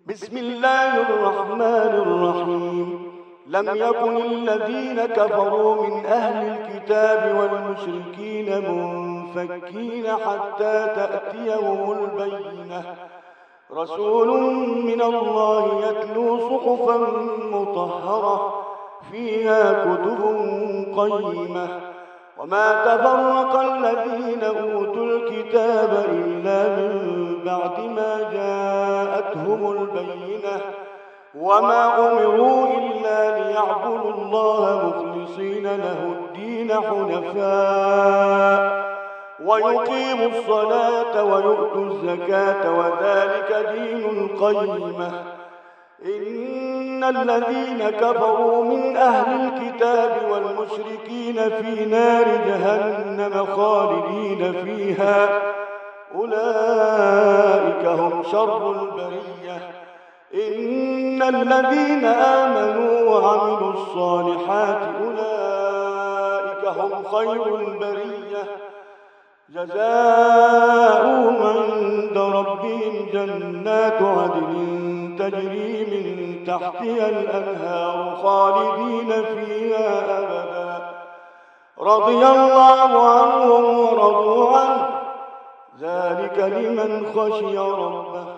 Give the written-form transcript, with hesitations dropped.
بسم الله الرحمن الرحيم. لم يكن الذين كفروا من أهل الكتاب والمشركين منفكين حتى تأتيهم البينة، رسول من الله يتلو صحفا مطهرة فيها كتب قيمة. وما تفرق الذين أوتوا الكتاب إلا من بعد ما جاءتهم البينة، وما أمروا إلا ليعبدوا الله مخلصين له الدين حنفاء ويقيموا الصلاة ويؤتوا الزكاة وذلك دين القيمة. إن الذين كفروا من أهل الكتاب والمشركين في نار جهنم خالدين فيها، أولئك هم شر البرية. إن الذين آمنوا وعملوا الصالحات أولئك هم خير البرية، جزاؤهم عند ربهم جنات عدن تجري من تحتها الأنهار خالدين فيها أبدا، رضي الله عنهم ورضوا عنه، ذلك لمن خشي ربه.